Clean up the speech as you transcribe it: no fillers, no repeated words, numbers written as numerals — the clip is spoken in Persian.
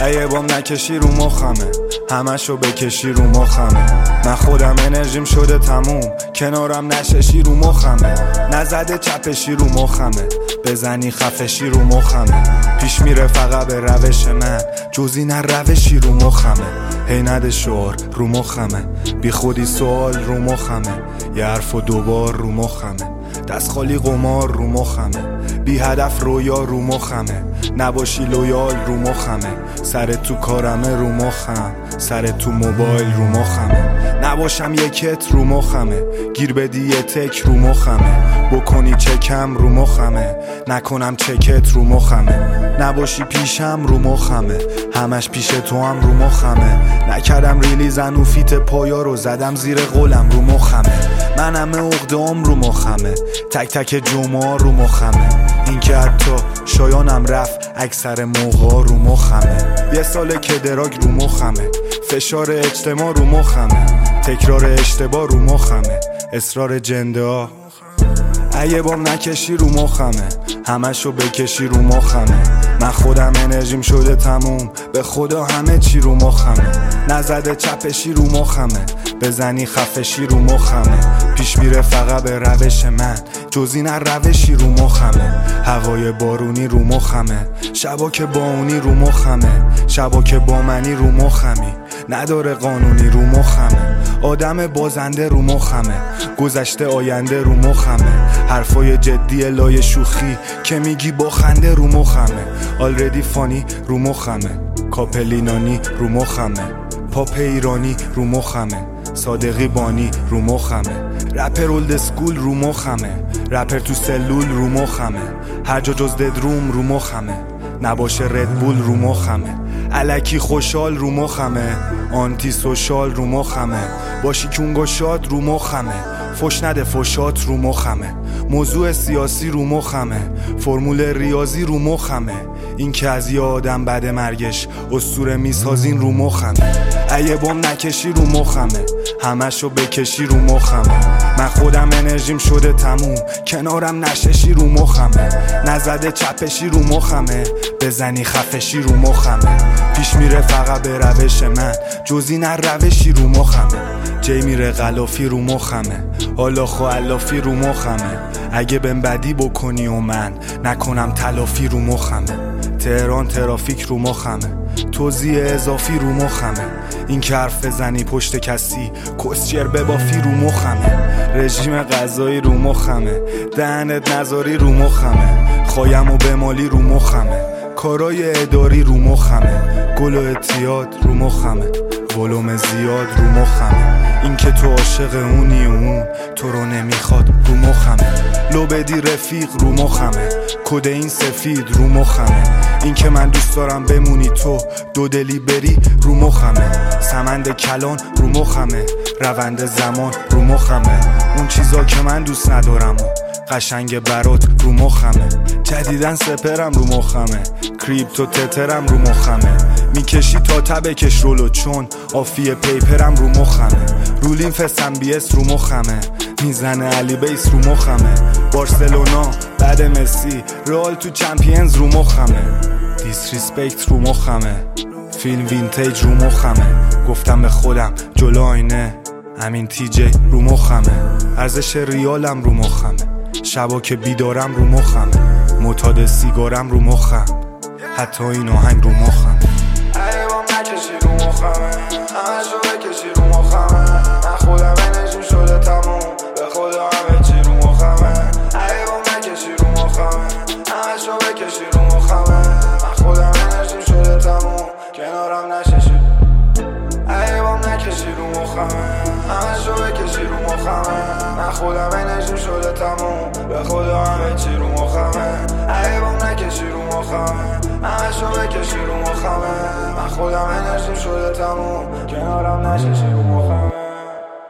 یه بام نکشی رو مخمه، همشو بکشی رو مخمه. من خودم انرژیم شده تموم، کنارم نششی رو مخمه. نزده چپشی رو مخمه، بزنی خفشی رو مخمه. پیش میره فقط به روش من، جزی نه روشی رو مخمه. هی نده شعار رو مخمه، بی خودی سوال رو مخمه. یه حرف و دوبار رو مخمه، دست خالی قمار رو مخمه. بی هدف رویا رو مخمه، نباشی لویال رو مخمه. سرت تو کارمه رو مخم، سرت تو موبایل رو مخمه. نباشم یکت رو مخمه، گیر بدی یه تک رو مخمه. بکنی چکم رو مخمه، نکنم چکت رو مخمه. نباشی پیشم رو مخمه، همش پیش تو هم رو مخمه. نکردم ریلیزن و فیت پایا رو زدم زیر قولم رو مخمه. من همه اقدام رو مخمه، تک تک جمعه رو مخمه. این که حتی شایانم رفت اکثر موقع رو مخمه. یه ساله که دراگ رو مخمه، فشار اجتماع رو مخمه. تکرار اشتباه رو مخمه، اصرار جنده ها. یه بام نکشی رو مخمه، همشو بکشی رو مخمه. من خودم انرژیم شده تموم، به خدا همه چی رو مخمه. نزده چپشی رو مخمه، بزنی خفشی رو مخمه. پیش میره فقط به روش من، جزی نه روشی رو مخمه. هوای بارونی رو مخمه، شبا که با اونی رو مخمه. شبا که با منی رو مخمی، نداره قانونی رو مخمه. آدم بازنده رو مخمه، گذشته آینده رو مخمه. حرفای جدی لای شوخی که میگی با خنده رو مخمه. آلردی فانی رو مخمه، کاپلینانی رو مخمه. پاپ ایرانی رو مخمه، صادقی بانی رو مخمه. رپر اولد اسکول رو مخمه، رپر تو سلول رو مخمه. هر جا جز ددروم رو مخمه، نباشه ردبول رو مخمه. الکی خوشحال رو مخمه، آنتی سوشال رو مخمه. باشی کونگو شاد رو مخمه، فش نده فشات رو مخمه. موضوع سیاسی رو مخمه، فرمول ریاضی رو مخمه. این که از یه آدم بعد مرگش اسطوره میسازین رو مخمه. یه بام نکشی رو مخمه، همشو بکشی رو مخمه. من خودم انرژیم شده تموم، کنارم نششی رو مخمه. نزده چپشی رو مخمه، بزنی خفشی رو مخمه. پیش میره فقط به روش من، جزی نه روشی رو مخمه. جی میره غلافی رو مخمه، حالا خو علافی رو مخمه. اگه بهم بدی بکنی و من نکنم تلافی رو مخمه. تهران ترافیک رو مخمه، توزیع اضافی رو مخمه. این که حرف بزنی پشت کسی کسچر ببافی رو مخمه. رژیم غذایی رو مخمه، دهنت نذاری رو مخمه. خوایم و بمالی رو مخمه، کارای اداری رو مخمه. گل و اعتیاد رو مخمه، ولوم زیاد رو مخمه. این که تو عاشق اونی و اون تو رو نمیخواد رو مخمه. لو بدی رفیق رو مخمه، کد این سفید رو مخمه. این که من دوست دارم بمونی تو دو دلی بری رو مخمه. سمند کلان رو مخمه، روند زمان رو مخمه. اون چیزا که من دوست ندارم و قشنگ برات رو مخمه. جدیدن سپرم رو مخمه، کریپتو تترم رو مخمه. میکشی تا تبکش رولو چون آفیه پیپرم رو مخمه. رولین فسن بیس رو مخمه، میزنه علی بیس رو مخمه. بارسلونا بعد مسی، رئال تو چمپیونز رو مخمه. دیسریسپکت رو مخمه، فیلم وینتیج رو مخمه. گفتم به خودم جلو آینه همین تی جی رو مخمه. ارزش ریالم رو مخمه، شبا که بیدارم رو مخمه. معتاد سیگارم رو مخم، حتی این آهنگ رو مخم. یه بام نکشی رو مخمه، همشو بکشی رو مخمه. من خودم انرژیم شده تموم، به خدا همه چی رو مخمه. یه بام نکشی رو مخمه، همشو بکشی رو مخمه. من خودم انرژیم شده تموم، کنارم نششی. یه بام نکشی رو مخمه، همشو بکشی رو مخمه. من خودم انرژیم شده تموم، به خدا همه چی رو مخمه. یه بام نکشی رو مخمه، همشو بکشی رو مخمه. من خودم انرژیم شده تموم، کنارم نششی رو مخمه.